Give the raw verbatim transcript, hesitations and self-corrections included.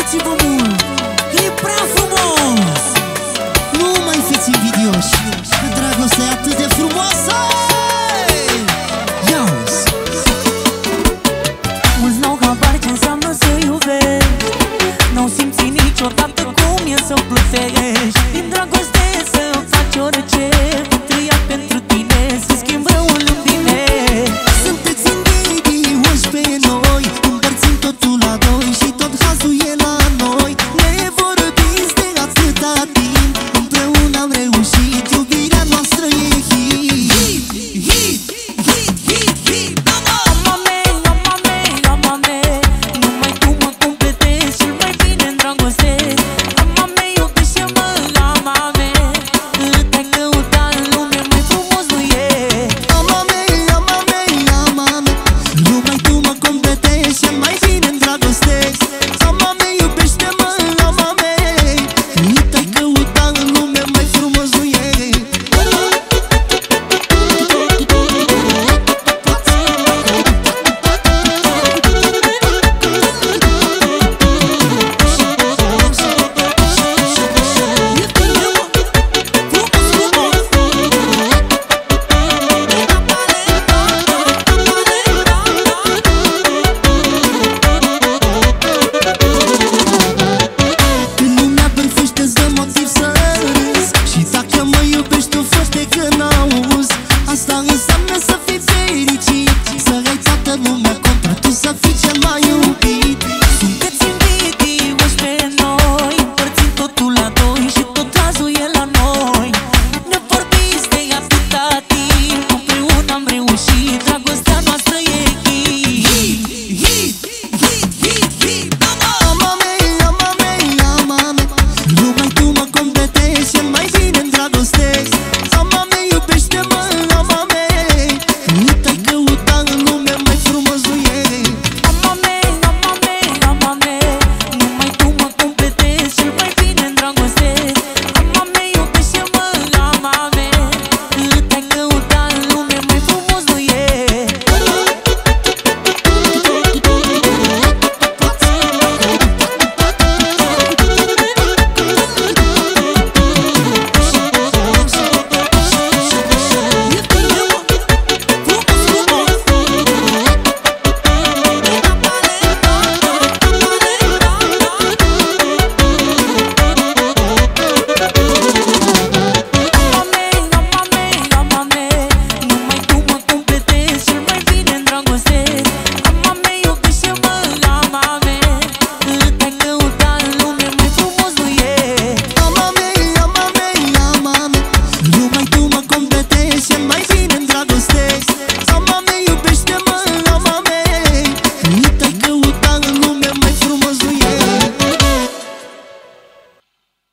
Bucurați-vă mult, că e prea frumos. Nu mai fiți invidioși, că dragostea e atât de frumoasă. Ia-uzi! Mulți n-au habar ce înseamnă să iubești, n-au simțit niciodată cum e să plutești. Din dragoste să faci orice, pentru ea, pentru tine, să schimb răul în bine. Sunt